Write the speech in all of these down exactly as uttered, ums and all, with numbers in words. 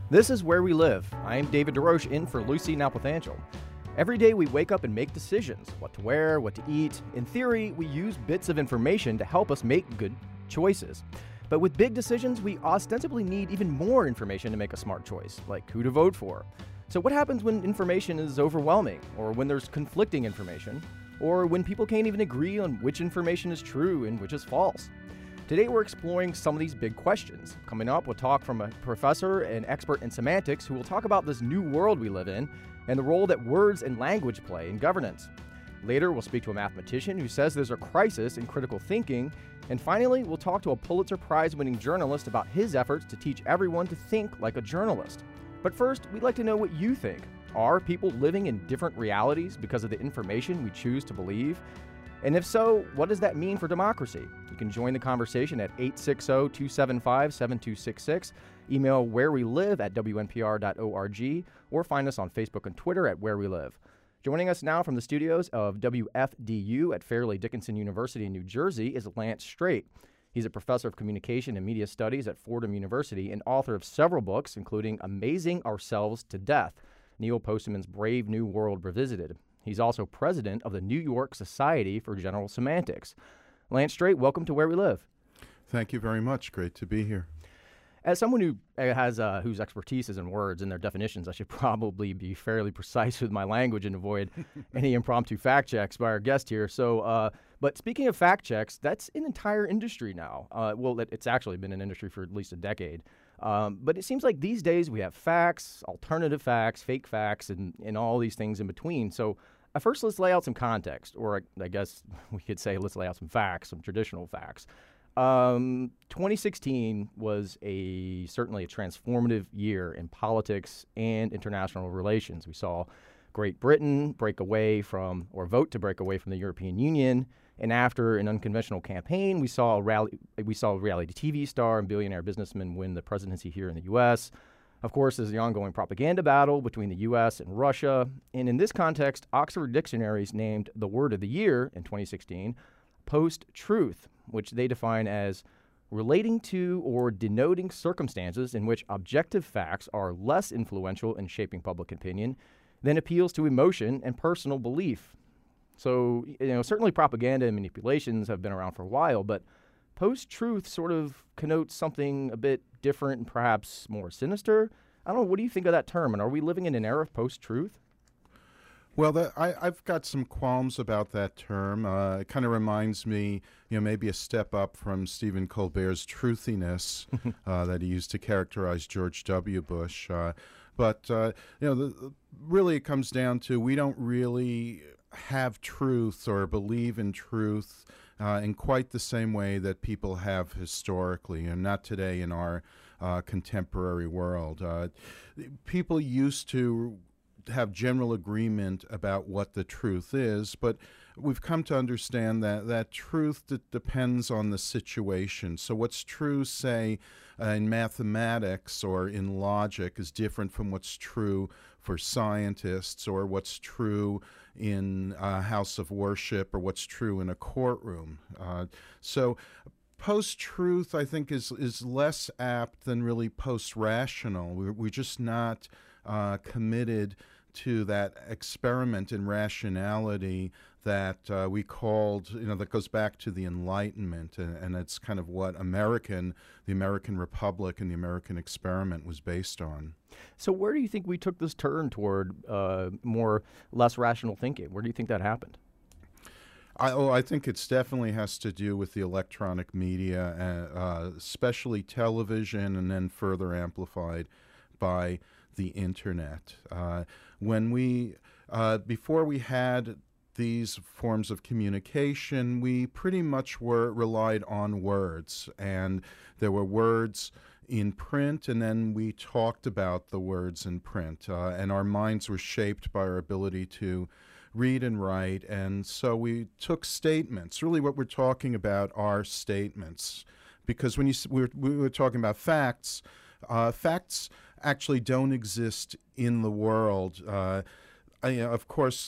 This is Where We Live. I'm David DeRoche in for Lucy Nalpathanchel. Every day we wake up and make decisions, what to wear, what to eat. In theory, we use bits of information to help us make good choices. But with big decisions, we ostensibly need even more information to make a smart choice, like who to vote for. So what happens when information is overwhelming, or when there's conflicting information, or when people can't even agree on which information is true and which is false? Today we're exploring some of these big questions. Coming up, we'll talk from a professor and expert in semantics who will talk about this new world we live in and the role that words and language play in governance. Later, we'll speak to a mathematician who says there's a crisis in critical thinking. And finally, we'll talk to a Pulitzer Prize-winning journalist about his efforts to teach everyone to think like a journalist. But first, we'd like to know what you think. Are people living in different realities because of the information we choose to believe? And if so, what does that mean for democracy? You can join the conversation at eight six zero, two seven five, seven two six six, email wherewelive at w n p r dot org, or find us on Facebook and Twitter at Where We Live. Joining us now from the studios of W F D U at Fairleigh Dickinson University in New Jersey is Lance Straight. He's a professor of communication and media studies at Fordham University and author of several books, including Amazing Ourselves to Death, Neil Postman's Brave New World Revisited. He's also president of the New York Society for General Semantics. Lance Straight, welcome to Where We Live. Thank you very much. Great to be here. As someone who has uh, whose expertise is in words and their definitions, I should probably be fairly precise with my language and avoid any impromptu fact checks by our guest here. So, uh, but speaking of fact checks, that's an entire industry now. Uh, well, it, it's actually been an industry for at least a decade. Um, but it seems like these days we have facts, alternative facts, fake facts, and, and all these things in between. So uh, first, let's lay out some context, or I, I guess we could say let's lay out some facts, some traditional facts. Um, twenty sixteen was a certainly a transformative year in politics and international relations. We saw Great Britain break away from, or vote to break away from the European Union, and after an unconventional campaign, we saw a rally, we saw a reality T V star and billionaire businessman win the presidency here in the U S. Of course, there's the ongoing propaganda battle between the U S and Russia, and in this context, Oxford Dictionaries named the word of the year in twenty sixteen post-truth, which they define as relating to or denoting circumstances in which objective facts are less influential in shaping public opinion than appeals to emotion and personal belief. So, you know, certainly propaganda and manipulations have been around for a while, but post-truth sort of connotes something a bit different and perhaps more sinister. I don't know, what do you think of that term? And are we living in an era of post-truth? Well, that, I, I've got some qualms about that term. Uh, it kind of reminds me, you know, maybe a step up from Stephen Colbert's truthiness uh, that he used to characterize George W. Bush. Uh, but, uh, you know, the, really it comes down to we don't really have truth or believe in truth uh, in quite the same way that people have historically, and not today in our uh, contemporary world. Uh, people used to have general agreement about what the truth is, but we've come to understand that that truth d- depends on the situation. So what's true, say, uh, in mathematics or in logic is different from what's true for scientists, or what's true in a house of worship, or what's true in a courtroom. Uh, so post-truth, I think, is, is less apt than really post-rational. We're, we're just not uh, committed to that experiment in rationality that uh, we called, you know, that goes back to the Enlightenment, and, and it's kind of what American, the American Republic and the American experiment was based on. So where do you think we took this turn toward uh, more, less rational thinking? Where do you think that happened? I, oh, I think it definitely has to do with the electronic media, uh, uh, especially television, and then further amplified by the internet. Uh, when we, uh, before we had these forms of communication, we pretty much were relied on words, and there were words in print, and then we talked about the words in print, uh, and our minds were shaped by our ability to read and write, and so we took statements. Really what we're talking about are statements, because when you s- we were, we were talking about facts, uh, facts actually don't exist in the world. Uh, I, you know, of course,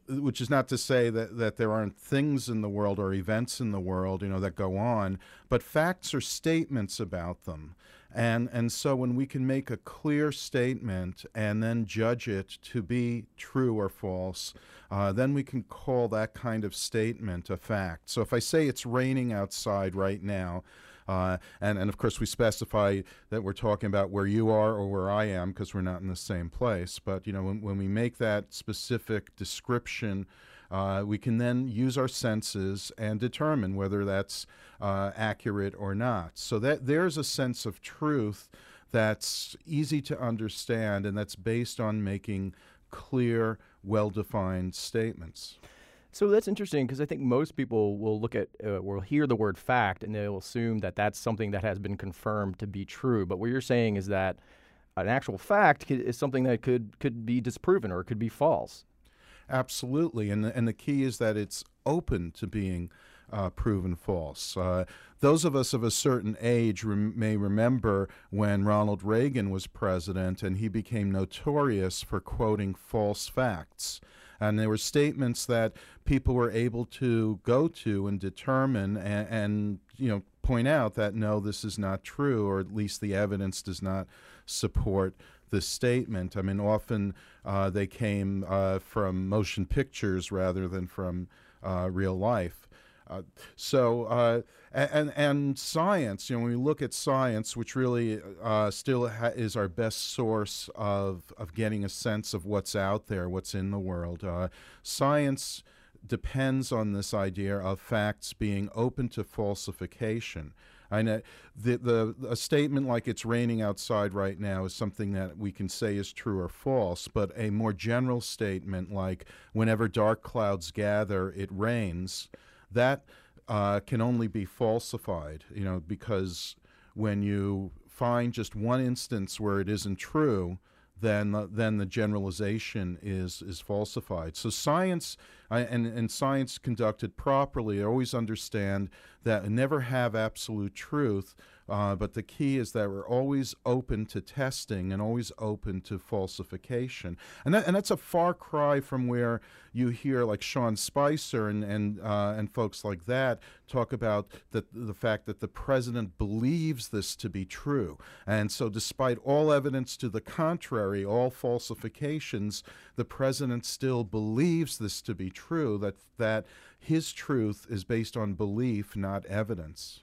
which is not to say that, that there aren't things in the world or events in the world, you know, that go on, but facts are statements about them. And, and so when we can make a clear statement and then judge it to be true or false, uh, then we can call that kind of statement a fact. So if I say it's raining outside right now, Uh, and, and of course, we specify that we're talking about where you are or where I am because we're not in the same place. But, you know, when, when we make that specific description, uh, we can then use our senses and determine whether that's uh, accurate or not. So that there's a sense of truth that's easy to understand, and that's based on making clear, well-defined statements. So that's interesting because I think most people will look at, uh, will hear the word fact and they'll assume that that's something that has been confirmed to be true. But what you're saying is that an actual fact c- is something that could could be disproven or it could be false. Absolutely, and the, and the key is that it's open to being uh, proven false. Uh, those of us of a certain age rem- may remember when Ronald Reagan was president and he became notorious for quoting false facts. And there were statements that people were able to go to and determine and, and, you know, point out that, no, this is not true, or at least the evidence does not support this statement. I mean, often uh, they came uh, from motion pictures rather than from uh, real life. Uh, so, uh, and, and science, you know, when we look at science, which really uh, still ha- is our best source of, of getting a sense of what's out there, what's in the world, uh, science depends on this idea of facts being open to falsification. I know the, the, a statement like it's raining outside right now is something that we can say is true or false, but a more general statement like whenever dark clouds gather, it rains, that uh, can only be falsified, you know, because when you find just one instance where it isn't true, then uh, then the generalization is is falsified. So science uh, and and science conducted properly always understand that we never have absolute truth, uh, but the key is that we're always open to testing and always open to falsification. And that, and that's a far cry from where you hear like Sean Spicer and and uh, and folks like that talk about the the fact that the president believes this to be true. And so despite all evidence to the contrary, all falsifications, the president still believes this to be true, that that his truth is based on belief, not evidence.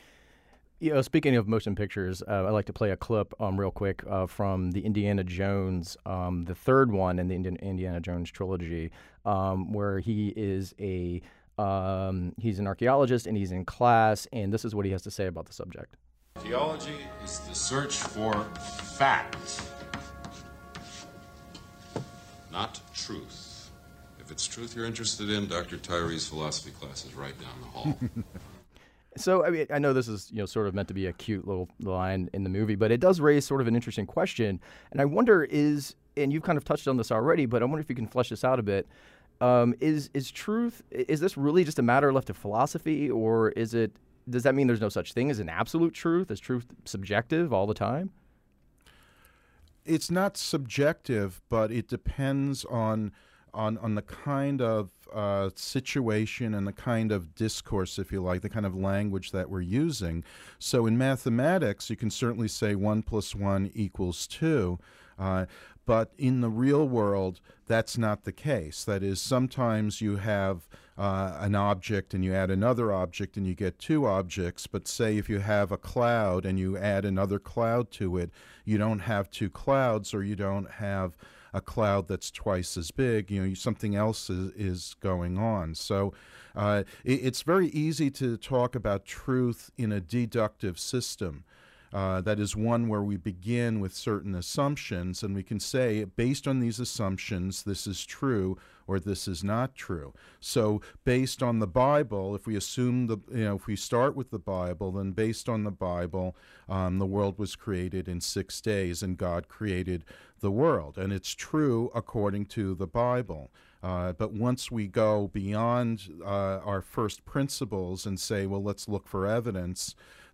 You know, speaking of motion pictures, uh, I'd like to play a clip um, real quick uh, from the Indiana Jones, um, the third one in the Indian, Indiana Jones trilogy, um, where he is a um, he's an archaeologist and he's in class, and this is what he has to say about the subject. Archaeology is the search for fact, not truth. If it's truth you're interested in, Doctor Tyree's philosophy class is right down the hall. So, I mean, I know this is, you know, sort of meant to be a cute little line in the movie, but it does raise sort of an interesting question. And I wonder is, and you've kind of touched on this already, but I wonder if you can flesh this out a bit. Um, is is truth, is this really just a matter left to philosophy, or is it, does that mean there's no such thing as an absolute truth? Is truth subjective all the time? It's not subjective, but it depends on on on the kind of uh, situation and the kind of discourse, if you like, the kind of language that we're using. So in mathematics, you can certainly say one plus one equals two, uh, but in the real world, that's not the case. That is, sometimes you have uh, an object and you add another object and you get two objects, but say if you have a cloud and you add another cloud to it, you don't have two clouds, or you don't have a cloud that's twice as big. You know, something else is, is going on. So uh, it, it's very easy to talk about truth in a deductive system. Uh, that is one where we begin with certain assumptions, and we can say, based on these assumptions, this is true or this is not true. So based on the Bible, if we assume the, you know, if we start with the Bible, then based on the Bible, um, the world was created in six days, and God created the world. And it's true according to the Bible. Uh, but once we go beyond uh, our first principles and say, well, let's look for evidence,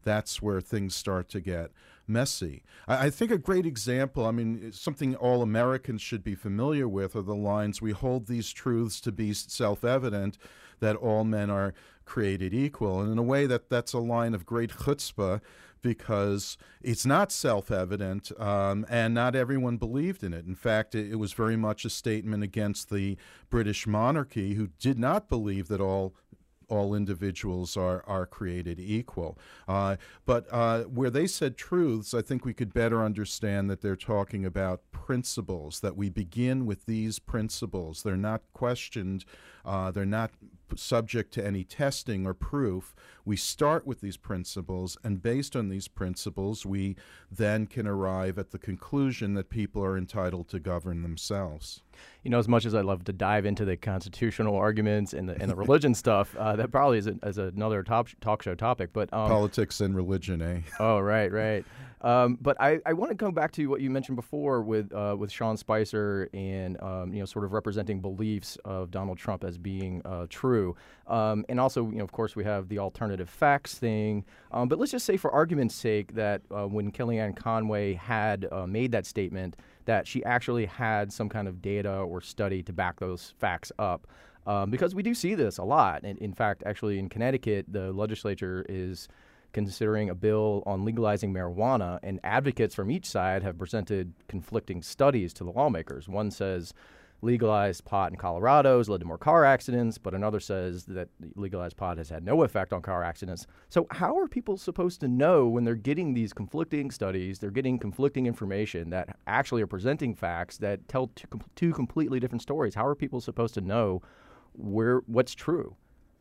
that's where things start to get messy. I, I think a great example, I mean, something all Americans should be familiar with are the lines, "We hold these truths to be self-evident, that all men are created equal." And in a way, that that's a line of great chutzpah, because it's not self-evident, um, and not everyone believed in it. In fact, it, it was very much a statement against the British monarchy, who did not believe that all all individuals are, are created equal. Uh, but uh, where they said truths, I think we could better understand that they're talking about principles, that we begin with these principles. They're not questioned. Uh, they're not subject to any testing or proof. We start with these principles, and based on these principles, we then can arrive at the conclusion that people are entitled to govern themselves. You know, as much as I love to dive into the constitutional arguments and the, and the religion stuff, uh, that probably is, a, is another top, talk show topic. But um, politics and religion, eh? Oh, right, right. Um, but I, I want to come back to what you mentioned before with uh, with Sean Spicer and um, you know, sort of representing beliefs of Donald Trump as being uh, true, um, and also, you know, of course, we have the alternative facts thing. Um, but let's just say, for argument's sake, that uh, when Kellyanne Conway had uh, made that statement, that she actually had some kind of data or study to back those facts up. Um, because we do see this a lot. And in fact, actually in Connecticut, the legislature is considering a bill on legalizing marijuana, and advocates from each side have presented conflicting studies to the lawmakers. One says legalized pot in Colorado has led to more car accidents, but another says that legalized pot has had no effect on car accidents. So how are people supposed to know when they're getting these conflicting studies, they're getting conflicting information that actually are presenting facts that tell two, two completely different stories? How are people supposed to know where what's true?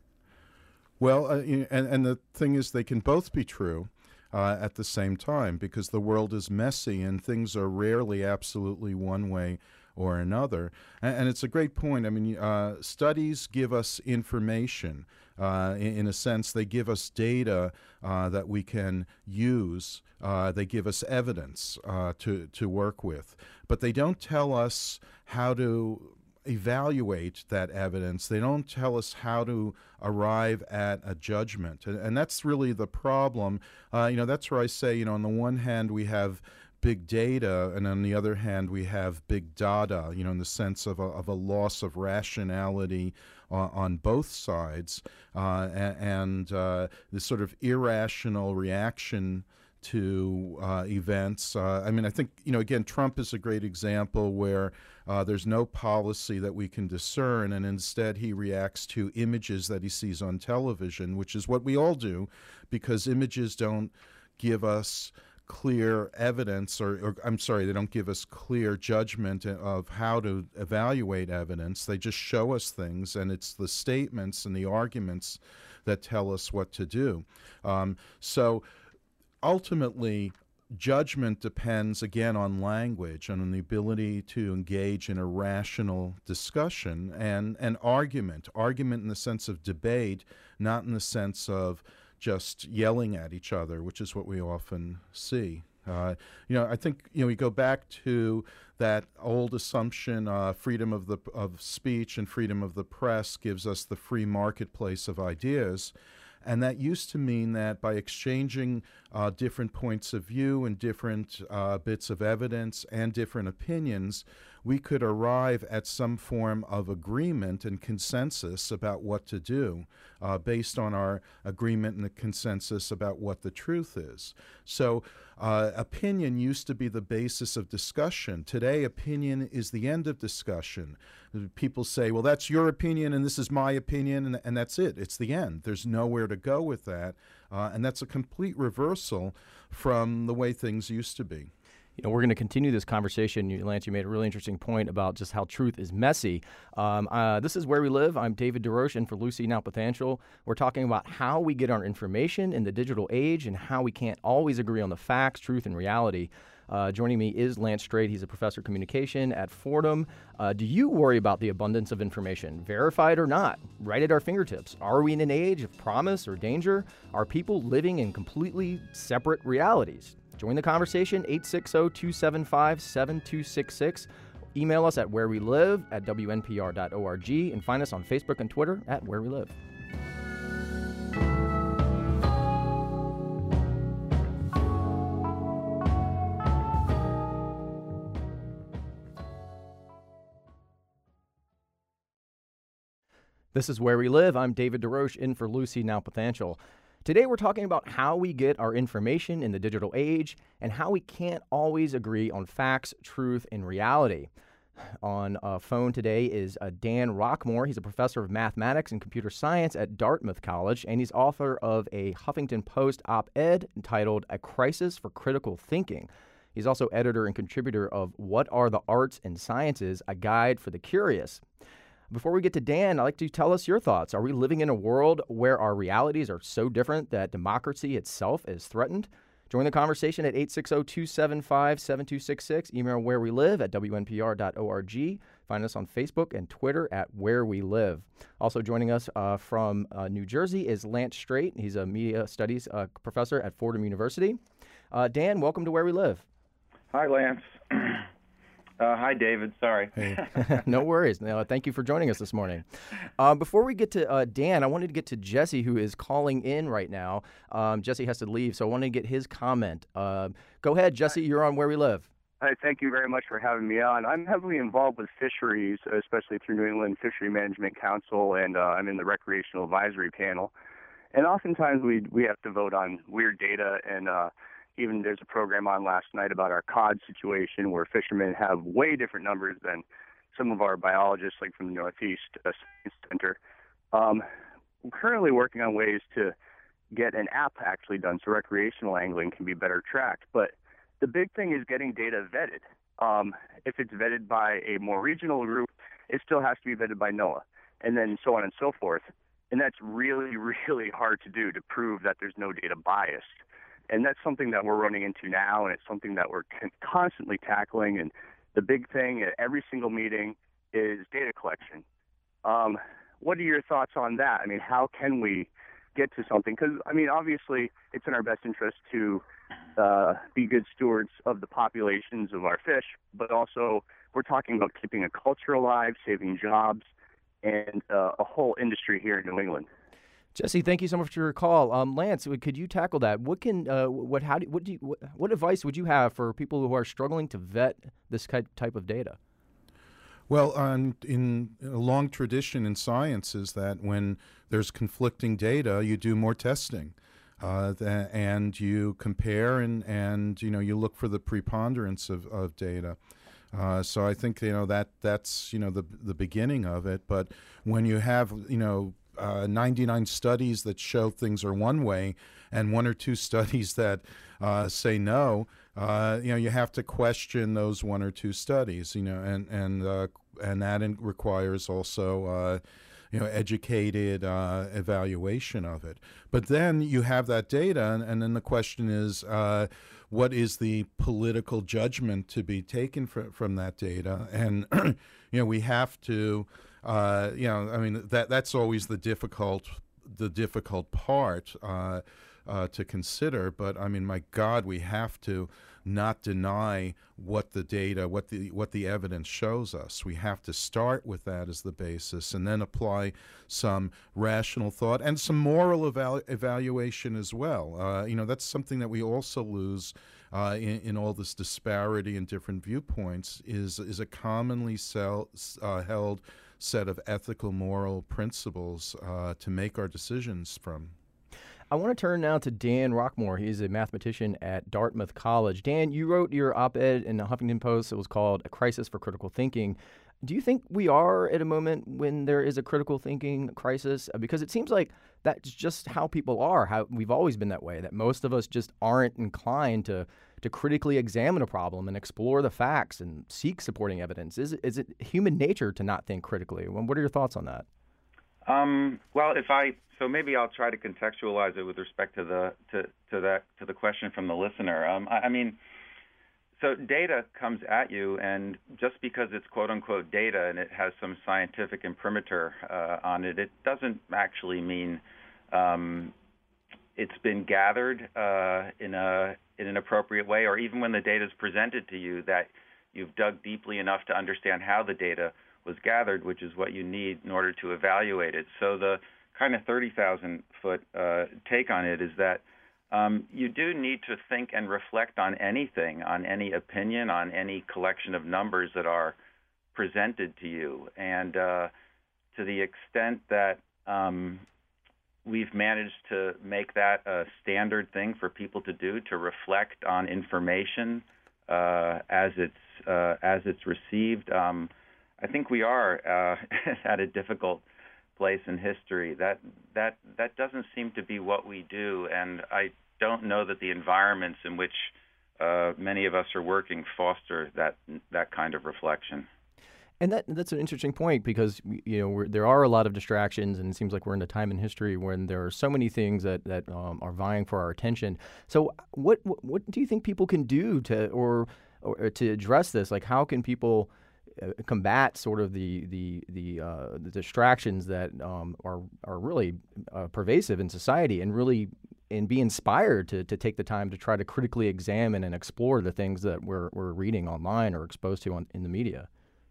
Well, uh, and, and the thing is, they can both be true uh, at the same time, because the world is messy and things are rarely absolutely one way or another. And, and it's a great point. I mean, uh, studies give us information. Uh, in, in a sense, they give us data uh, that we can use. Uh, they give us evidence uh, to, to work with. But they don't tell us how to evaluate that evidence. They don't tell us how to arrive at a judgment. And, and that's really the problem. Uh, you know, that's where I say, you know, on the one hand, we have big data, and on the other hand, we have big data, you know, in the sense of a, of a loss of rationality on, on both sides, uh, and, and uh, this sort of irrational reaction to uh, events. Uh, I mean, I think, you know, again, Trump is a great example where uh, there's no policy that we can discern, and instead he reacts to images that he sees on television, which is what we all do, because images don't give us clear evidence, or, or I'm sorry, they don't give us clear judgment of how to evaluate evidence. They just show us things, and it's the statements and the arguments that tell us what to do. Um, so ultimately, judgment depends, again, on language and on the ability to engage in a rational discussion and, and argument. Argument in the sense of debate, not in the sense of just yelling at each other, which is what we often see. Uh, you know, I think, you know, we go back to that old assumption, uh, freedom of the of speech and freedom of the press gives us the free marketplace of ideas. And that used to mean that by exchanging uh, different points of view and different uh, bits of evidence and different opinions, we could arrive at some form of agreement and consensus about what to do uh, based on our agreement and the consensus about what the truth is. So uh, opinion used to be the basis of discussion. Today, opinion is the end of discussion. People say, well, that's your opinion and this is my opinion, and, and that's it. It's the end. There's nowhere to go with that. Uh, and that's a complete reversal from the way things used to be. You know, we're going to continue this conversation. You, Lance, you made a really interesting point about just how truth is messy. Um, uh, this is Where We Live. I'm David DeRoche, in for Lucy Nalpathanchel. We're talking about how we get our information in the digital age and how we can't always agree on the facts, truth, and reality. Uh, joining me is Lance Straight. He's a professor of communication at Fordham. Uh, do you worry about the abundance of information, verified or not, right at our fingertips? Are we in an age of promise or danger? Are people living in completely separate realities? Join the conversation, eight six zero, two seven five, seven two six six. Email us at wherewelive at w n p r dot org, and find us on Facebook and Twitter at Where We Live. This is Where We Live. I'm David DeRoche, in for Lucy Nalpathanchel. Today we're talking about how we get our information in the digital age and how we can't always agree on facts, truth, and reality. On a phone today is uh, Dan Rockmore. He's a professor of mathematics and computer science at Dartmouth College, and he's author of a Huffington Post op-ed entitled A Crisis for Critical Thinking. He's also editor and contributor of What Are the Arts and Sciences, A Guide for the Curious. Before we get to Dan, I'd like to tell us your thoughts. Are we living in a world where our realities are so different that democracy itself is threatened? Join the conversation at eight six zero, two seven five, seven two six six. Email where we live at w n p r dot org. Find us on Facebook and Twitter at Where We Live. Also joining us uh, from uh, New Jersey is Lance Straight. He's a media studies uh, professor at Fordham University. Uh, Dan, welcome to Where We Live. Hi, Lance. Uh, hi, David. Sorry. Hey. No worries. No, thank you for joining us this morning. Uh, before we get to uh, Dan, I wanted to get to Jesse, who is calling in right now. Um, Jesse has to leave, so I wanted to get his comment. Uh, go ahead, Jesse. You're on Where We Live. Hi, thank you very much for having me on. I'm heavily involved with fisheries, especially through New England Fishery Management Council, and uh, I'm in the Recreational Advisory Panel. And oftentimes we we have to vote on weird data, and uh, even there's a program on last night about our cod situation where fishermen have way different numbers than some of our biologists, like from the Northeast uh, Science Center. Um, we're currently working on ways to get an app actually done so recreational angling can be better tracked. But the big thing is getting data vetted. Um, if it's vetted by a more regional group, it still has to be vetted by NOAA, and then so on and so forth. And that's really, really hard to do to prove that there's no data bias. And that's something that we're running into now, and it's something that we're con- constantly tackling. And the big thing at every single meeting is data collection. Um, what are your thoughts on that? I mean, how can we get to something? Because, I mean, obviously, it's in our best interest to uh, be good stewards of the populations of our fish, but also we're talking about keeping a culture alive, saving jobs, and uh, a whole industry here in New England. Jesse, thank you so much for your call. Um, Lance, could you tackle that? What can, uh, what, how do, what do you, what, what advice would you have for people who are struggling to vet this type of data? Well, um, in a long tradition in science is that when there's conflicting data, you do more testing, uh, th- and you compare and, and you know you look for the preponderance of, of data. Uh, so I think you know that that's you know the the beginning of it. But when you have you know uh, ninety-nine studies that show things are one way, and one or two studies that uh, say no, uh, you know, you have to question those one or two studies, you know, and and uh, and that in- requires also, uh, you know, educated uh, evaluation of it. But then you have that data, and, and then the question is, uh, what is the political judgment to be taken fr- from that data? And you know, we have to, uh, you know, I mean, that that's always the difficult the difficult part. Uh, Uh, to consider, but I mean, my God, we have to not deny what the data, what the what the evidence shows us. We have to start with that as the basis, and then apply some rational thought and some moral evalu- evaluation as well. Uh, you know, that's something that we also lose uh, in, in all this disparity and different viewpoints. Is is a commonly sell, uh, held set of ethical, moral principles uh, to make our decisions from. I want to turn now to Dan Rockmore. He's a mathematician at Dartmouth College. Dan, you wrote your op-ed in the Huffington Post. It was called A Crisis for Critical Thinking. Do you think we are at a moment when there is a critical thinking crisis? Because it seems like that's just how people are. How we've always been that way, that most of us just aren't inclined to to critically examine a problem and explore the facts and seek supporting evidence. Is it, is it human nature to not think critically? What are your thoughts on that? Um, well, if I so maybe I'll try to contextualize it with respect to the to, to that to the question from the listener. Um, I, I mean, so data comes at you, and just because it's quote unquote data and it has some scientific imprimatur uh, on it, it doesn't actually mean um, it's been gathered uh, in a in an appropriate way, or even when the data is presented to you, that you've dug deeply enough to understand how the data was gathered, which is what you need in order to evaluate it. So the kind of thirty thousand foot uh, take on it is that um, you do need to think and reflect on anything, on any opinion, on any collection of numbers that are presented to you. And uh, to the extent that um, we've managed to make that a standard thing for people to do, to reflect on information uh, as it's uh, as it's received, um, I think we are uh, at a difficult place in history. That that that doesn't seem to be what we do, and I don't know that the environments in which uh, many of us are working foster that that kind of reflection. And that that's an interesting point because, you know, we're, there are a lot of distractions, and it seems like we're in a time in history when there are so many things that, that um, are vying for our attention. So what, what what do you think people can do to or, or to address this? Like, how can people uh, combat sort of the the the, uh, the distractions that um, are are really uh, pervasive in society, and really and be inspired to to take the time to try to critically examine and explore the things that we're we're reading online or exposed to on, in the media?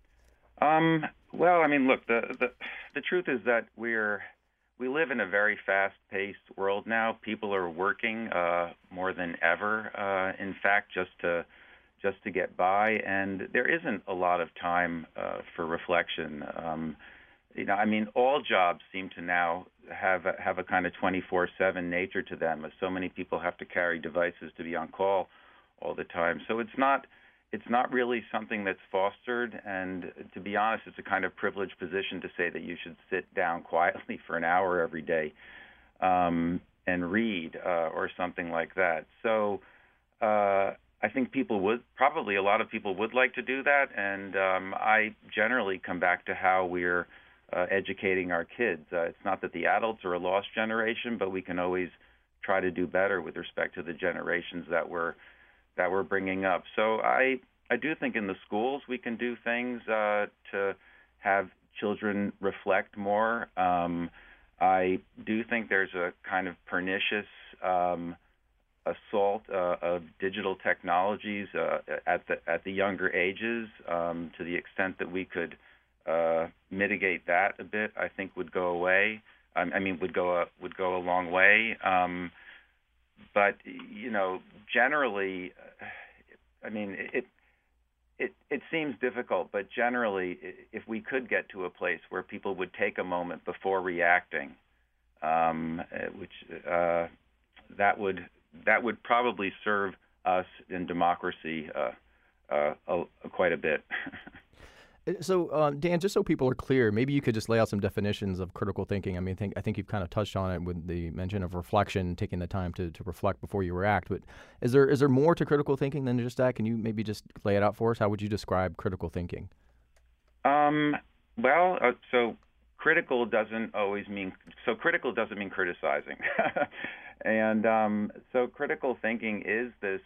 Um, well, I mean, look, the, the the truth is that we're we live in a very fast-paced world now. People are working uh, more than ever, uh, in fact, just to just to get by, and there isn't a lot of time uh, for reflection. Um, you know, I mean, all jobs seem to now have a, have a kind of twenty-four seven nature to them, as so many people have to carry devices to be on call all the time. So it's not. It's not really something that's fostered, and to be honest, it's a kind of privileged position to say that you should sit down quietly for an hour every day um, and read uh, or something like that. So uh, I think people would, probably a lot of people would like to do that, and um, I generally come back to how we're uh, educating our kids. Uh, it's not that the adults are a lost generation, but we can always try to do better with respect to the generations that we're that we're bringing up. So I I do think in the schools we can do things uh, to have children reflect more. Um, I do think there's a kind of pernicious um, assault uh, of digital technologies uh, at the at the younger ages. Um, to the extent that we could uh, mitigate that a bit, I think would go away. I, I mean, would go a, would go a long way. Um, But, you know, generally, I mean, it, it it seems difficult, but generally, if we could get to a place where people would take a moment before reacting, um, which uh, that would that would probably serve us in democracy uh, uh, uh, quite a bit. So, uh, Dan, just so people are clear, maybe you could just lay out some definitions of critical thinking. I mean, I think, I think you've kind of touched on it with the mention of reflection, taking the time to, to reflect before you react. But is there is there more to critical thinking than just that? Can you maybe just lay it out for us? How would you describe critical thinking? Um, well, uh, so critical doesn't always mean so critical doesn't mean criticizing, and um, so critical thinking is this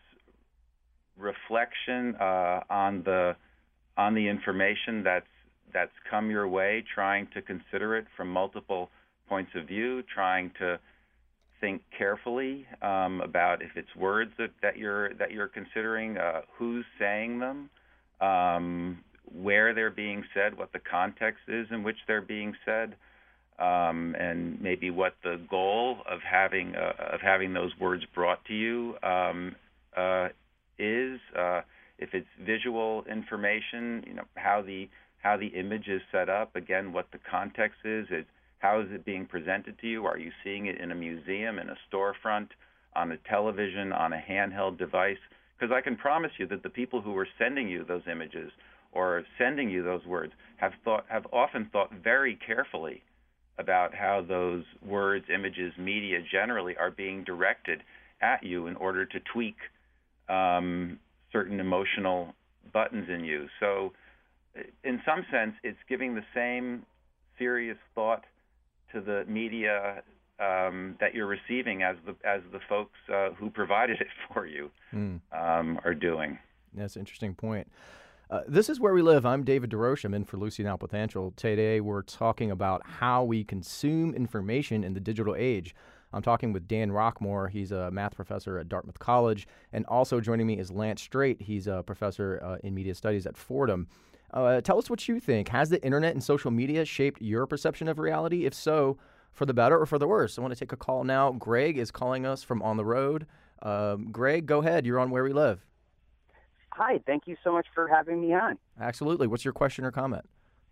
reflection uh, on the on the information that's that's come your way, trying to consider it from multiple points of view, trying to think carefully um, about if it's words that, that you're that you're considering, uh, who's saying them, um, where they're being said, what the context is in which they're being said, um, and maybe what the goal of having uh, of having those words brought to you um, uh, is. Uh, If it's visual information, you know, how the how the image is set up, again, what the context is, is how is it being presented to you? Are you seeing it in a museum, in a storefront, on a television, on a handheld device? Because I can promise you that the people who are sending you those images or sending you those words have thought have often thought very carefully about how those words, images, media generally are being directed at you in order to tweak um, certain emotional buttons in you. So in some sense, it's giving the same serious thought to the media um, that you're receiving as the as the folks uh, who provided it for you mm. um, are doing. That's an interesting point. Uh, this is Where We Live. I'm David DeRoche. I'm in for Lucy Nalpathanchil. Today we're talking about how we consume information in the digital age. I'm talking with Dan Rockmore. He's a math professor at Dartmouth College. And also joining me is Lance Straight. He's a professor uh, in media studies at Fordham. Uh, tell us what you think. Has the internet and social media shaped your perception of reality? If so, for the better or for the worse? I want to take a call now. Greg is calling us from on the road. Um, Greg, go ahead. You're on Where We Live. Hi. Thank you so much for having me on. Absolutely. What's your question or comment?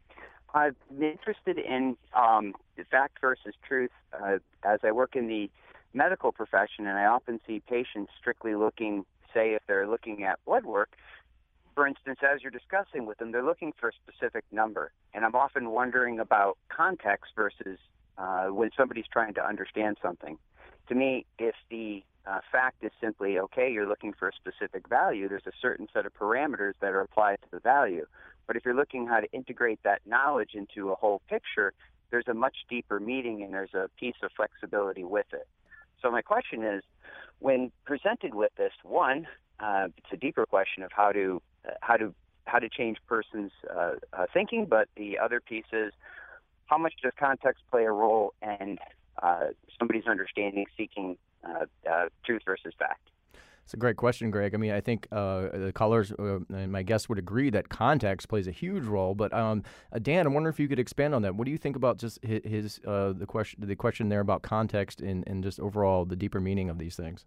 I've been interested in um, fact versus truth uh, as I work in the medical profession, and I often see patients strictly looking, say, if they're looking at blood work, for instance, as you're discussing with them, they're looking for a specific number. And I'm often wondering about context versus uh, when somebody's trying to understand something. To me, if the uh, fact is simply, okay, you're looking for a specific value, there's a certain set of parameters that are applied to the value. But if you're looking how to integrate that knowledge into a whole picture, there's a much deeper meaning and there's a piece of flexibility with it. So my question is, when presented with this, one, uh, it's a deeper question of how to uh, how to how to change person's uh, uh, thinking, but the other piece is how much does context play a role in uh, somebody's understanding, seeking uh, uh, truth versus fact? It's a great question, Greg. I mean, I think uh, the callers uh, and my guests would agree that context plays a huge role. But um, uh, Dan, I wonder if you could expand on that. What do you think about just his, his uh, the question the question there about context and, and just overall the deeper meaning of these things?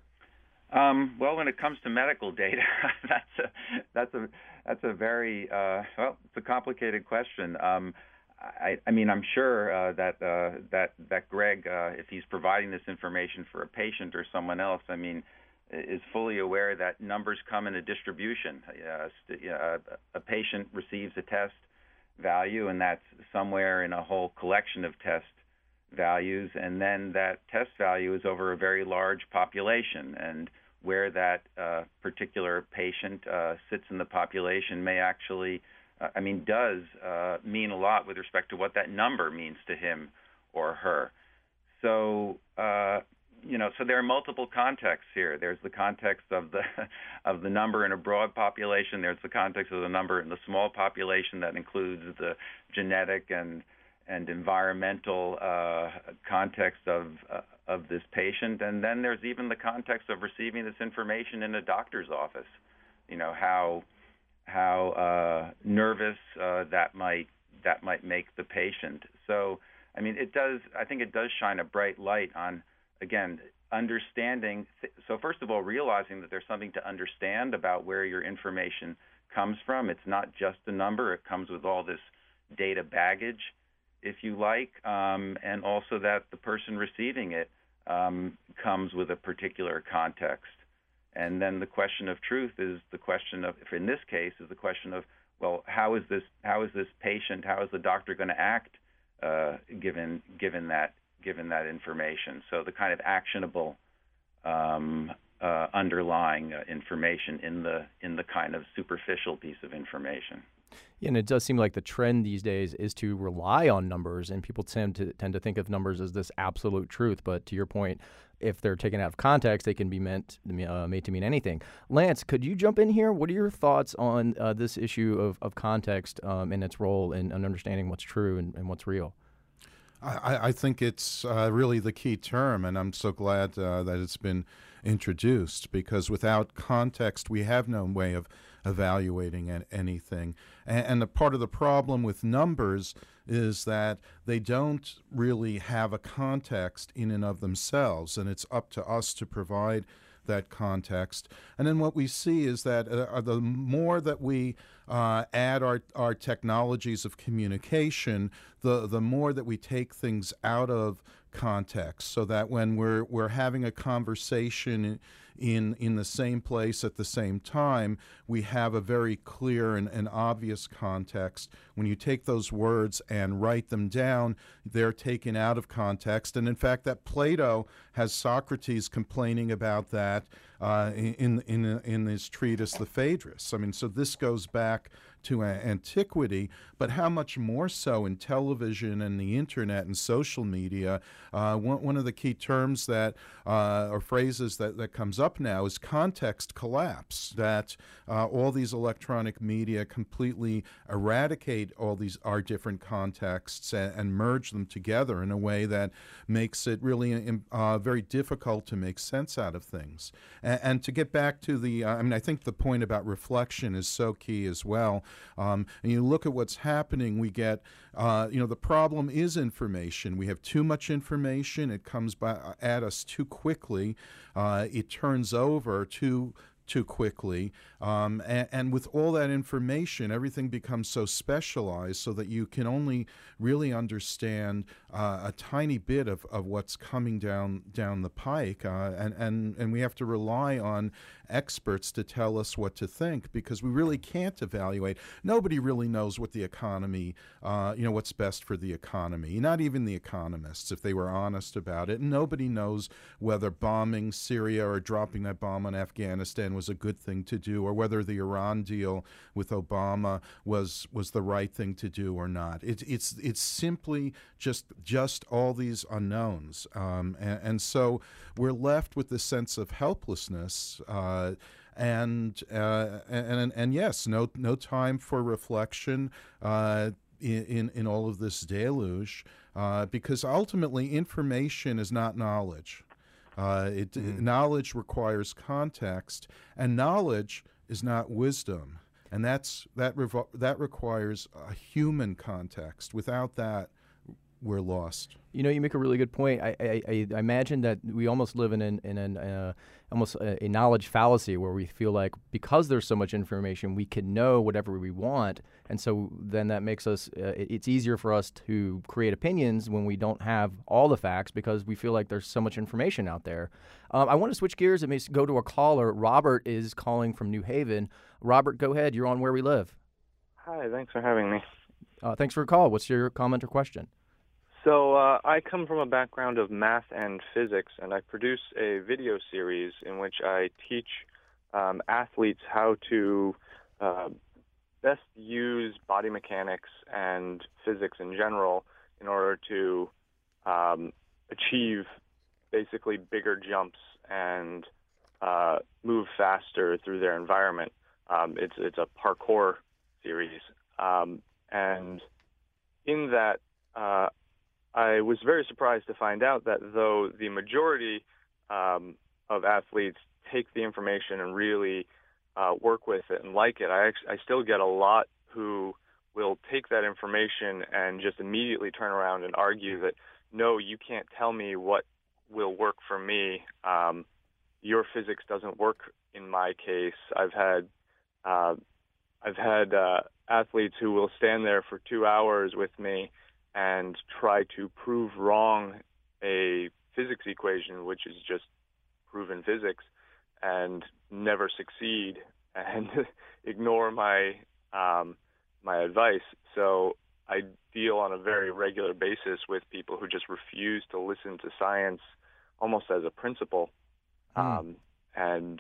Um, well, when it comes to medical data, that's a that's a that's a very uh, well, it's a complicated question. Um, I, I mean, I'm sure uh, that uh, that that Greg, uh, if he's providing this information for a patient or someone else, I mean, is fully aware that numbers come in a distribution. Uh, st- uh, a patient receives a test value, and that's somewhere in a whole collection of test values, and then that test value is over a very large population, and where that uh, particular patient uh, sits in the population may actually, uh, I mean, does uh, mean a lot with respect to what that number means to him or her. So, uh, you know, so there are multiple contexts here. There's the context of the of the number in a broad population. There's the context of the number in the small population that includes the genetic and and environmental uh, context of uh, of this patient, and then there's even the context of receiving this information in a doctor's office. You know, how how uh, nervous uh, that might that might make the patient. So, I mean, it does. I think it does shine a bright light on, again, understanding. Th- so, first of all, realizing that there's something to understand about where your information comes from. It's not just a number. It comes with all this data baggage, if you like, um, and also that the person receiving it um, comes with a particular context. And then the question of truth is the question of, if in this case, is the question of, well, how is this how is this patient, how is the doctor going to act uh, given given that given that information? So the kind of actionable um, uh, underlying uh, information in the in the kind of superficial piece of information. Yeah, and it does seem like the trend these days is to rely on numbers, and people tend to tend to think of numbers as this absolute truth. But to your point, if they're taken out of context, they can be meant uh, made to mean anything. Lance, could you jump in here? What are your thoughts on uh, this issue of, of context um, and its role in, in understanding what's true and, and what's real? I, I think it's uh, really the key term, and I'm so glad uh, that it's been introduced, because without context, we have no way of evaluating anything. And, and a part of the problem with numbers is that they don't really have a context in and of themselves, and it's up to us to provide that context. And then what we see is that uh, the more that we uh, add our, our technologies of communication, the, the more that we take things out of context, so that when we're we're having a conversation in in the same place at the same time, we have a very clear and, and obvious context. When you take those words and write them down, they're taken out of context. And in fact, that Plato has Socrates complaining about that uh, in in in his treatise, the Phaedrus. I mean, so this goes back to antiquity, but how much more so in television and the internet and social media. Uh, one, one of the key terms that, uh, or phrases that, that comes up now is context collapse, that uh, all these electronic media completely eradicate all these, our different contexts and, and merge them together in a way that makes it really uh, very difficult to make sense out of things. And, and to get back to the, uh, I mean, I think the point about reflection is so key as well. Um, and you look at what's happening, we get, uh, you know, the problem is information. We have too much information. It comes by, at us too quickly. Uh, it turns over too too quickly. Um, and, and with all that information, everything becomes so specialized so that you can only really understand uh, a tiny bit of, of what's coming down down the pike. Uh, and, and, and we have to rely on experts to tell us what to think, because we really can't evaluate. Nobody really knows what the economy, uh, you know, what's best for the economy. Not even the economists, if they were honest about it. Nobody knows whether bombing Syria or dropping that bomb on Afghanistan was a good thing to do, or whether the Iran deal with Obama was was the right thing to do or not. It, it's it's simply just just all these unknowns, um, and, and so we're left with this sense of helplessness. Uh, and, uh, and and yes, no no time for reflection uh, in, in in all of this deluge, uh, because ultimately information is not knowledge. Uh, it, mm. Knowledge requires context, and knowledge is not wisdom, and that's that revo- that requires a human context. Without that, we're lost. You know, you make a really good point. I, I, I imagine that we almost live in an, in an uh, almost a, a knowledge fallacy, where we feel like because there's so much information, we can know whatever we want, and so then that makes us. Uh, it's easier for us to create opinions when we don't have all the facts, because we feel like there's so much information out there. Um, I want to switch gears and maybe go to a caller. Robert is calling from New Haven. Robert, go ahead. You're on Where We Live. Hi, thanks for having me. Uh, thanks for your call. What's your comment or question? So uh, I come from a background of math and physics, and I produce a video series in which I teach um, athletes how to uh, best use body mechanics and physics in general in order to um, achieve basically bigger jumps and uh, move faster through their environment. Um, it's it's a parkour series, um, and in that. Uh, I was very surprised to find out that though the majority um, of athletes take the information and really uh, work with it and like it, I, actually, I still get a lot who will take that information and just immediately turn around and argue that, no, you can't tell me what will work for me. Um, your physics doesn't work in my case. I've had uh, I've had uh, athletes who will stand there for two hours with me and try to prove wrong a physics equation, which is just proven physics, and never succeed and ignore my um, my advice. So I deal on a very regular basis with people who just refuse to listen to science almost as a principle. Mm. Um, and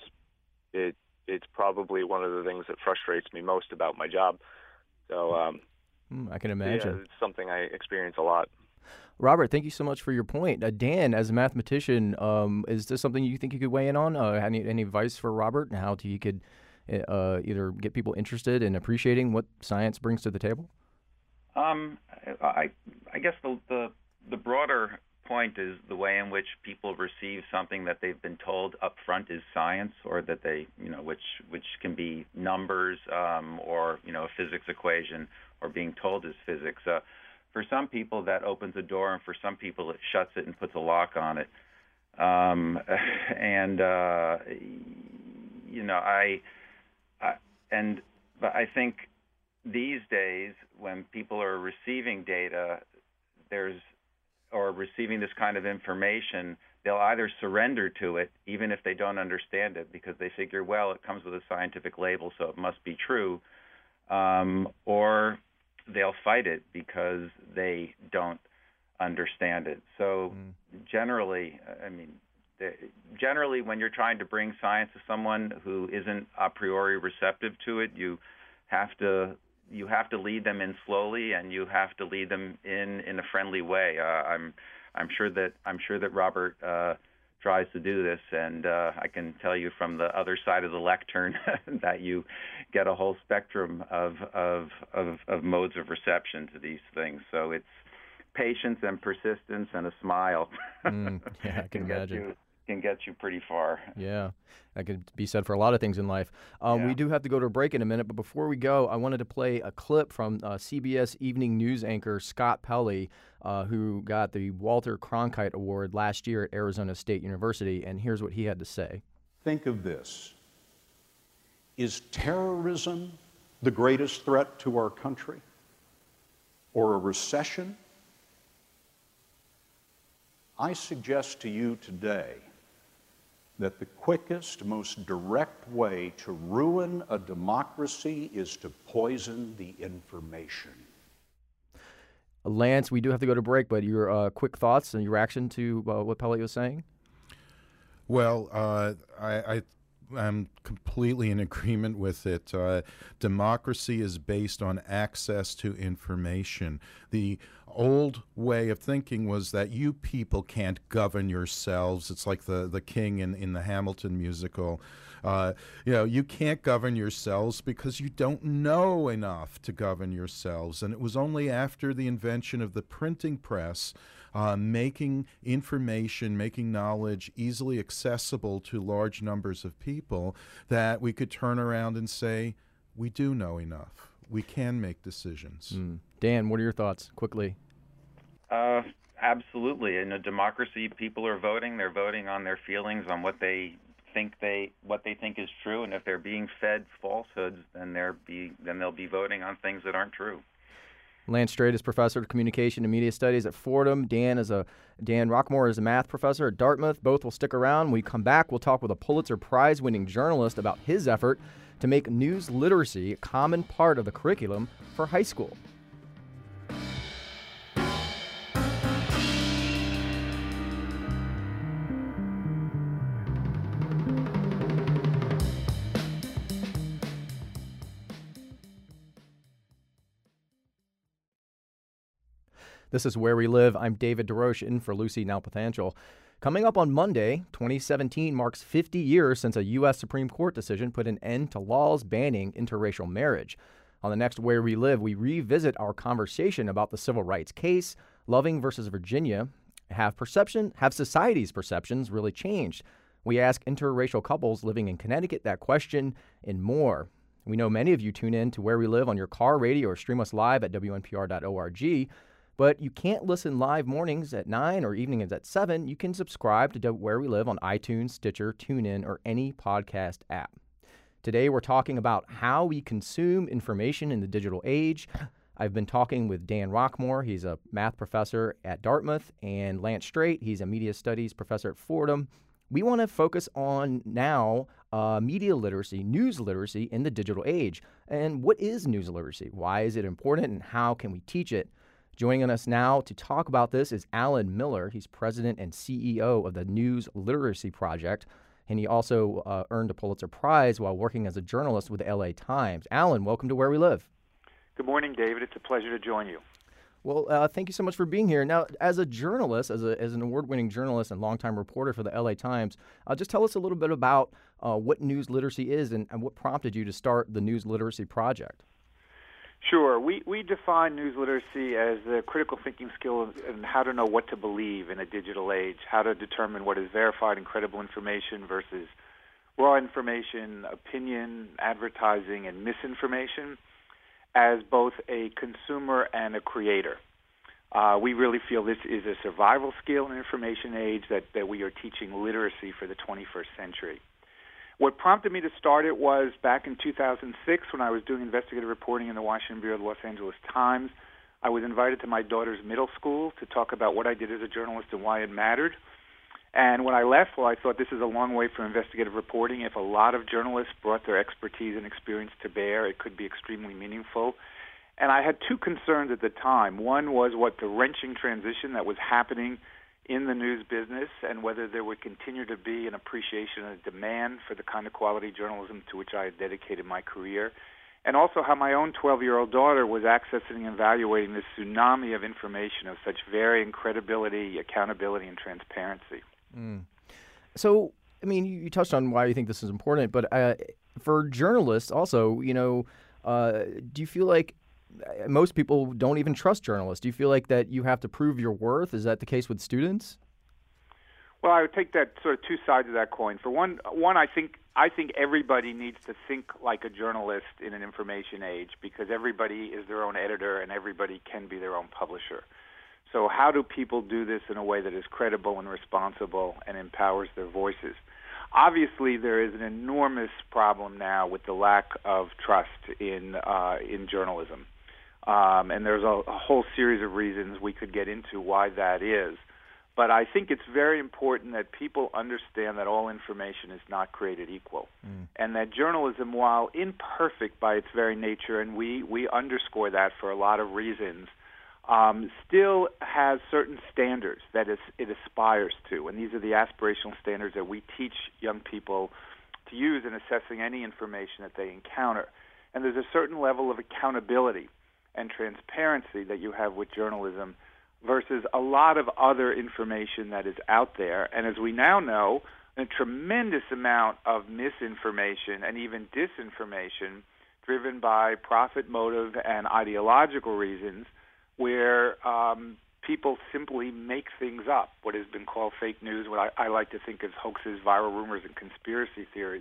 it it's probably one of the things that frustrates me most about my job. So um, Mm, I can imagine. Yeah, it's something I experience a lot. Robert, thank you so much for your point. Uh, Dan, as a mathematician, um, is this something you think you could weigh in on? Uh, any, any advice for Robert and how he could uh, either get people interested in appreciating what science brings to the table? Um, I, I guess the, the the broader point is the way in which people receive something that they've been told up front is science, or that they, you know, which which can be numbers um, or, you know, a physics equation, or being told is physics. Uh, for some people, that opens a door, and for some people, it shuts it and puts a lock on it. Um, and uh, you know, I, I and but I think these days, when people are receiving data, there's or receiving this kind of information, they'll either surrender to it, even if they don't understand it, because they figure, well, it comes with a scientific label, so it must be true, um, or they'll fight it because they don't understand it. So mm. generally, I mean, generally when you're trying to bring science to someone who isn't a priori receptive to it, you have to you have to lead them in slowly, and you have to lead them in, in a friendly way. Uh, I'm I'm sure that I'm sure that Robert uh, tries to do this, and uh, I can tell you from the other side of the lectern that you get a whole spectrum of of, of of modes of reception to these things. So it's patience and persistence and a smile. Mm, yeah, I can, can imagine. Get you, can get you pretty far. Yeah, that could be said for a lot of things in life. Um, yeah. We do have to go to a break in a minute, but before we go, I wanted to play a clip from uh, C B S Evening News anchor Scott Pelley, uh, who got the Walter Cronkite Award last year at Arizona State University, and here's what he had to say. Think of this. Is terrorism the greatest threat to our country? Or a recession? I suggest to you today that the quickest, most direct way to ruin a democracy is to poison the information. Lance, we do have to go to break, but your uh, quick thoughts and your reaction to uh, what Pelly was saying? Well, uh, I, I I'm completely in agreement with it. Uh, democracy is based on access to information. The old way of thinking was that you people can't govern yourselves. It's like the, the king in, in the Hamilton musical. Uh, you know, you can't govern yourselves because you don't know enough to govern yourselves. And it was only after the invention of the printing press, uh, making information, making knowledge easily accessible to large numbers of people, that we could turn around and say, we do know enough. We can make decisions. Mm. Dan, what are your thoughts, quickly? Uh, absolutely. In a democracy, people are voting. They're voting on their feelings, on what they think they what they think is true, and if they're being fed falsehoods, then they're be then they'll be voting on things that aren't true. Lance Straight is professor of communication and media studies at Fordham. Dan is a Dan Rockmore is a math professor at Dartmouth. Both will stick around. When we come back, we'll talk with a Pulitzer Prize-winning journalist about his effort to make news literacy a common part of the curriculum for high school. This is Where We Live. I'm David DeRoche, in for Lucy Nalpathanchel. Coming up on Monday, twenty seventeen marks fifty years since a U S Supreme Court decision put an end to laws banning interracial marriage. On the next Where We Live, we revisit our conversation about the civil rights case, Loving versus Virginia. Have perception, have society's perceptions really changed? We ask interracial couples living in Connecticut that question and more. We know many of you tune in to Where We Live on your car radio or stream us live at W N P R dot org. But you can't listen live mornings at nine or evenings at seven. You can subscribe to Where We Live on iTunes, Stitcher, TuneIn, or any podcast app. Today, we're talking about how we consume information in the digital age. I've been talking with Dan Rockmore. He's a math professor at Dartmouth, and Lance Straight. He's a media studies professor at Fordham. We want to focus on now uh, media literacy, news literacy in the digital age. And what is news literacy? Why is it important, and how can we teach it? Joining us now to talk about this is Alan Miller. He's president and C E O of the News Literacy Project, and he also uh, earned a Pulitzer Prize while working as a journalist with the L A Times. Alan, welcome to Where We Live. Good morning, David. It's a pleasure to join you. Well, uh, thank you so much for being here. Now, as a journalist, as, a, as an award-winning journalist and longtime reporter for the L A Times, uh, just tell us a little bit about uh, what news literacy is and, and what prompted you to start the News Literacy Project. Sure. We, we define news literacy as the critical thinking skill and how to know what to believe in a digital age, how to determine what is verified and credible information versus raw information, opinion, advertising, and misinformation as both a consumer and a creator. Uh, we really feel this is a survival skill in an information age that, that we are teaching literacy for the twenty-first century. What prompted me to start it was back in two thousand six when I was doing investigative reporting in the Washington Bureau of the Los Angeles Times. I was invited to my daughter's middle school to talk about what I did as a journalist and why it mattered. And when I left, well, I thought this is a long way from investigative reporting. If a lot of journalists brought their expertise and experience to bear, it could be extremely meaningful. And I had two concerns at the time. One was what the wrenching transition that was happening in the news business and whether there would continue to be an appreciation and a demand for the kind of quality journalism to which I had dedicated my career, and also how my own twelve-year-old daughter was accessing and evaluating this tsunami of information of such varying credibility, accountability, and transparency. Mm. So, I mean, you, you touched on why you think this is important, but uh, for journalists also, you know, uh, do you feel like most people don't even trust journalists? Do you feel like that you have to prove your worth? Is that the case with students? Well, I would take that sort of two sides of that coin. For one, one I think I think everybody needs to think like a journalist in an information age because everybody is their own editor and everybody can be their own publisher. So how do people do this in a way that is credible and responsible and empowers their voices? obviously, there is an enormous problem now with the lack of trust in uh, in journalism, um, and there's a, a whole series of reasons we could get into why that is. But I think it's very important that people understand that all information is not created equal, mm. and that journalism, while imperfect by its very nature, and we, we underscore that for a lot of reasons, um, still has certain standards that is, it aspires to. And these are the aspirational standards that we teach young people to use in assessing any information that they encounter. And there's a certain level of accountability and transparency that you have with journalism versus a lot of other information that is out there. And as we now know, a tremendous amount of misinformation and even disinformation driven by profit motive and ideological reasons where um, people simply make things up, what has been called fake news, what I, I like to think of hoaxes, viral rumors, and conspiracy theories.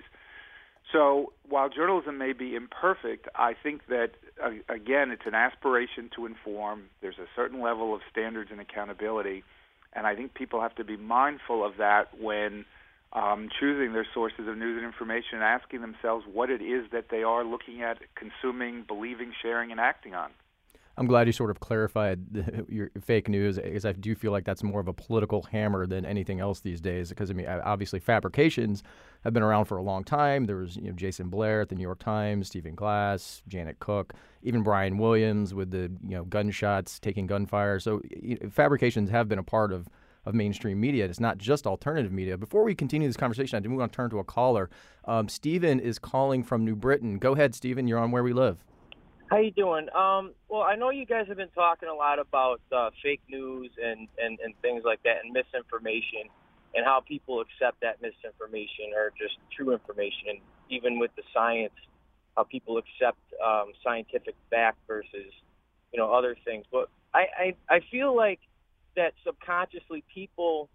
So while journalism may be imperfect, I think that, uh, again, it's an aspiration to inform. There's a certain level of standards and accountability, and I think people have to be mindful of that when um, choosing their sources of news and information and asking themselves what it is that they are looking at, consuming, believing, sharing, and acting on. I'm glad you sort of clarified the, your fake news, because I do feel like that's more of a political hammer than anything else these days. Because I mean, obviously, fabrications have been around for a long time. There was, you know, Jason Blair at the New York Times, Stephen Glass, Janet Cook, even Brian Williams with the, you know, gunshots, taking gunfire. So you know, fabrications have been a part of of mainstream media. It's not just alternative media. Before we continue this conversation, I do want to turn to a caller. Um, Stephen is calling from New Britain. Go ahead, Stephen. You're on Where We Live. How you doing? Um, well, I know you guys have been talking a lot about uh, fake news and, and, and things like that and misinformation and how people accept that misinformation or just true information. And even with the science, how people accept um, scientific fact versus, you know, other things. But I, I, I feel like that subconsciously people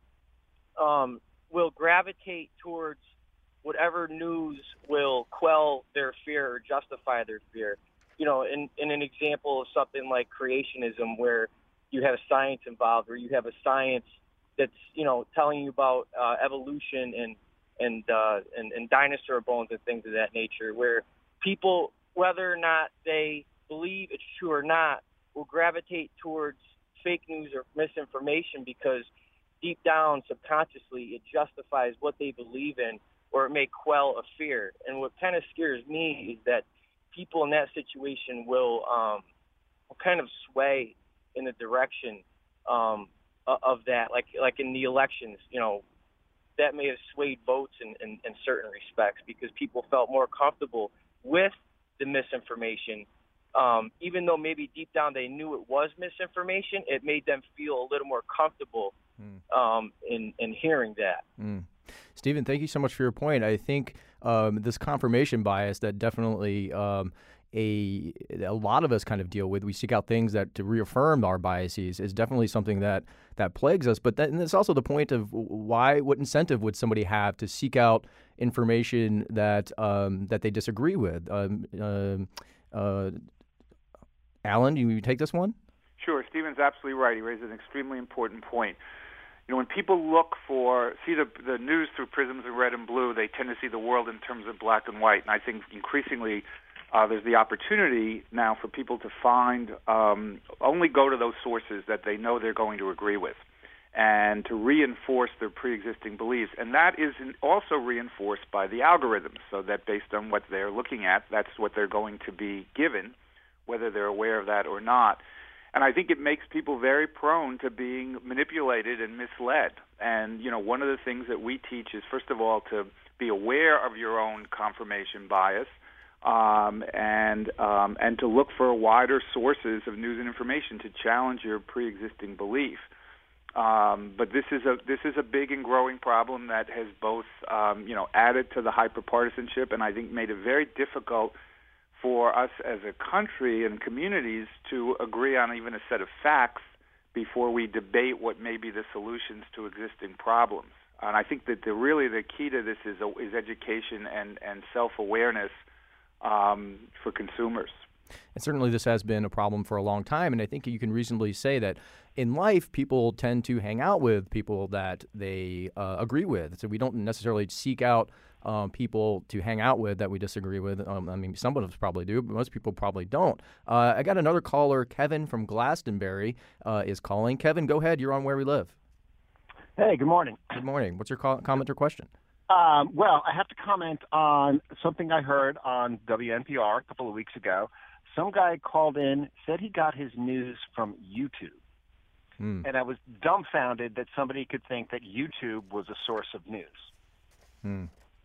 um, will gravitate towards whatever news will quell their fear or justify their fear. You know, in, in an example of something like creationism, where you have science involved, where you have a science that's, you know, telling you about uh, evolution and and, uh, and and dinosaur bones and things of that nature, where people, whether or not they believe it's true or not, will gravitate towards fake news or misinformation because deep down, subconsciously, it justifies what they believe in, or it may quell a fear. And what kind of scares me is that people in that situation will, um, will kind of sway in the direction um, of that. Like like in the elections, you know, that may have swayed votes in, in, in certain respects because people felt more comfortable with the misinformation. Um, even though maybe deep down they knew it was misinformation, it made them feel a little more comfortable mm. um, in, in hearing that. Mm. Stephen, thank you so much for your point. I think um, this confirmation bias that definitely um, a a lot of us kind of deal with, we seek out things that to reaffirm our biases, is definitely something that that plagues us. But then it's also the point of why, what incentive would somebody have to seek out information that um, that they disagree with? Um, uh, uh, Alan, do you take this one? Sure. Stephen's absolutely right. He raises an extremely important point. You know, when people look for, see the the news through prisms of red and blue, they tend to see the world in terms of black and white. And I think increasingly uh, there's the opportunity now for people to find, um, only go to those sources that they know they're going to agree with and to reinforce their pre-existing beliefs. And that is also reinforced by the algorithms, so that based on what they're looking at, that's what they're going to be given, whether they're aware of that or not. And I think it makes people very prone to being manipulated and misled. And, you know, one of the things that we teach is, first of all, to be aware of your own confirmation bias um, and um, and to look for wider sources of news and information to challenge your pre-existing belief. Um, but this is a this is a big and growing problem that has both, um, you know, added to the hyperpartisanship and I think made it very difficult for us as a country and communities to agree on even a set of facts before we debate what may be the solutions to existing problems. And I think that the, really the key to this is, is education and, and self-awareness um, for consumers. And certainly this has been a problem for a long time, and I think you can reasonably say that in life, people tend to hang out with people that they uh, agree with. So we don't necessarily seek out um, people to hang out with that we disagree with. Um, I mean, some of us probably do, but most people probably don't. Uh, I got another caller, Kevin from Glastonbury, uh, is calling. Kevin, go ahead. You're on Where We Live. Hey, good morning. Good morning. What's your call, comment or question? Um, well, I have to comment on something I heard on W N P R a couple of weeks ago. Some guy called in, said he got his news from YouTube. Hmm. And I was dumbfounded that somebody could think that YouTube was a source of news. Hmm.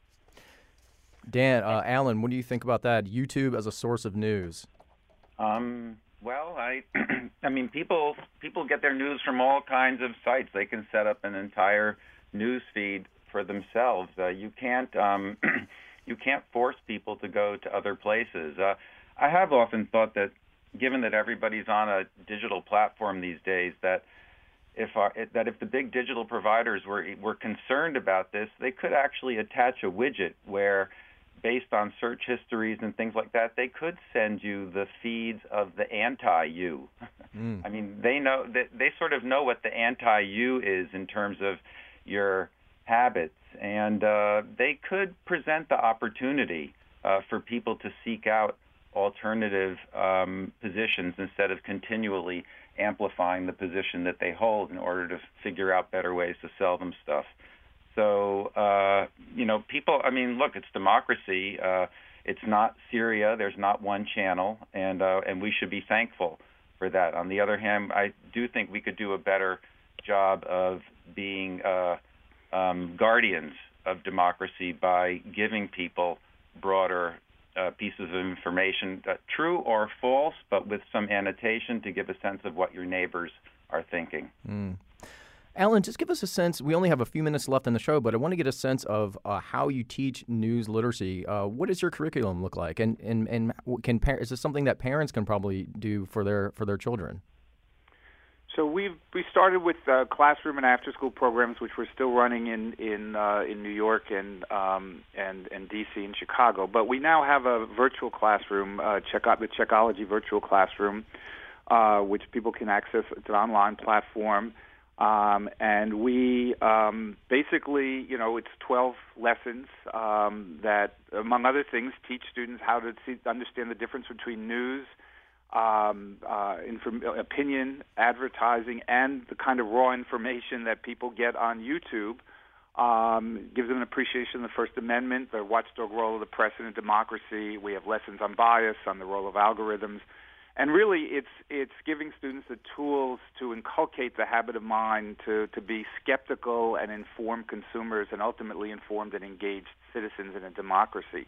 Dan, uh, Alan, what do you think about that? YouTube as a source of news? Um, well, I, I mean, people people get their news from all kinds of sites. They can set up an entire news feed for themselves. Uh, you can't um, you can't force people to go to other places. Uh, I have often thought that, given that everybody's on a digital platform these days, that if our, that if the big digital providers were were concerned about this, they could actually attach a widget where, based on search histories and things like that, they could send you the feeds of the anti-you. Mm. I mean, they know that they sort of know what the anti-you is in terms of your habits, and uh, they could present the opportunity uh, for people to seek out alternative um, positions instead of continually amplifying the position that they hold in order to figure out better ways to sell them stuff. So, uh, you know, people, I mean, look, it's democracy. Uh, it's not Syria. There's not one channel, and uh, and we should be thankful for that. On the other hand, I do think we could do a better job of being uh, um, guardians of democracy by giving people broader Uh, pieces of information, uh, true or false, but with some annotation to give a sense of what your neighbors are thinking. Mm. Alan, just give us a sense. We only have a few minutes left in the show, but I want to get a sense of uh, how you teach news literacy. Uh, what does your curriculum look like, and and and can par- is this something that parents can probably do for their for their children? So we've we started with uh, classroom and after-school programs, which we're still running in in uh, in New York and um, and and D C and Chicago. But we now have a virtual classroom, uh, check out the Checkology virtual classroom, uh, which people can access. It's an online platform, um, and we um, basically, you know, it's twelve lessons um, that, among other things, teach students how to see, understand the difference between news, Um, uh, inform- opinion, advertising, and the kind of raw information that people get on YouTube. Um, gives them an appreciation of the First Amendment, the watchdog role of the press in a democracy. We have lessons on bias, on the role of algorithms. And really, it's it's giving students the tools to inculcate the habit of mind to, to be skeptical and informed consumers and ultimately informed and engaged citizens in a democracy.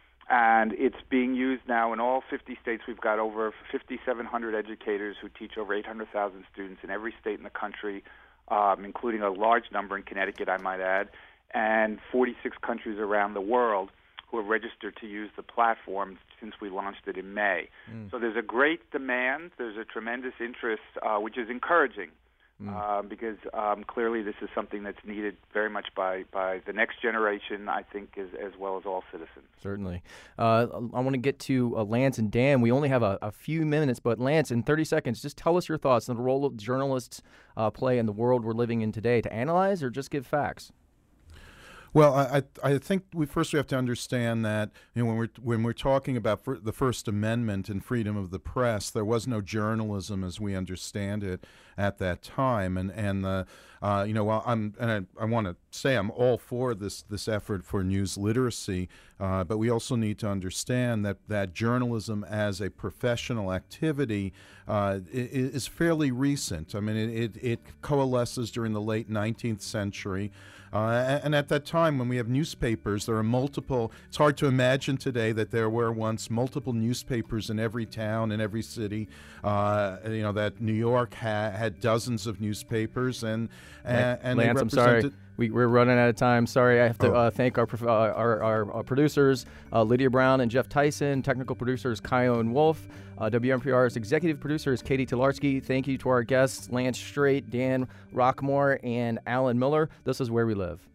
And it's being used now in all fifty states. We've got over fifty-seven hundred educators who teach over eight hundred thousand students in every state in the country, um, including a large number in Connecticut, I might add, and forty-six countries around the world who are registered to use the platform since we launched it in May. Mm. So there's a great demand. There's a tremendous interest, uh, which is encouraging. Mm. Uh, because um, clearly this is something that's needed very much by, by the next generation, I think, as, as well as all citizens. Certainly. Uh, I want to get to uh, Lance and Dan. We only have a, a few minutes, but Lance, in thirty seconds, just tell us your thoughts on the role of journalists uh, play in the world we're living in today, to analyze or just give facts? Well, I I think we first we have to understand that, you know, when we're when we're talking about fir- the First Amendment and freedom of the press, there was no journalism as we understand it at that time, and and the uh, you know, well, I'm and I, I want to say I'm all for this this effort for news literacy, uh, but we also need to understand that that journalism as a professional activity uh, is, is fairly recent. I mean, it, it it coalesces during the late nineteenth century. Uh, and at that time, when we have newspapers, there are multiple. It's hard to imagine today that there were once multiple newspapers in every town, in every city. Uh, you know, that New York ha- had dozens of newspapers, and and, and Lance, they I'm sorry. We, we're running out of time. Sorry, I have to uh, thank our, uh, our, our our producers, uh, Lydia Brown and Jeff Tyson, technical producers Kyone Wolf, uh, W N P R's executive producer is Katie Tolarski. Thank you to our guests, Lance Straight, Dan Rockmore, and Alan Miller. This is Where We Live.